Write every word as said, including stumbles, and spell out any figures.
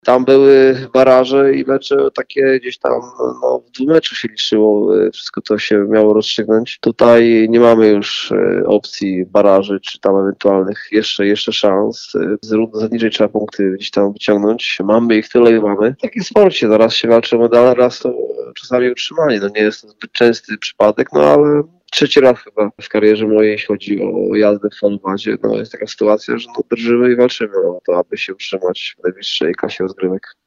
Tam były baraże i mecze takie gdzieś tam, no w dwumeczu się liczyło, wszystko to się miało rozstrzygnąć. Tutaj nie mamy już opcji baraży, czy tam ewentualnych jeszcze, jeszcze szans. Z rundy zaniżej trzeba punkty gdzieś tam wyciągnąć. Mamy ich tyle, ile mamy. W takim sporcie, no raz się walczy o medale, raz to czasami utrzymanie. No nie jest to zbyt częsty przypadek, no ale trzeci raz chyba w karierze mojej, jeśli chodzi o jazdę w falowadzie, no jest taka sytuacja, że no drżymy i walczymy o to, aby się utrzymać w najwyższej klasie rozgrywek.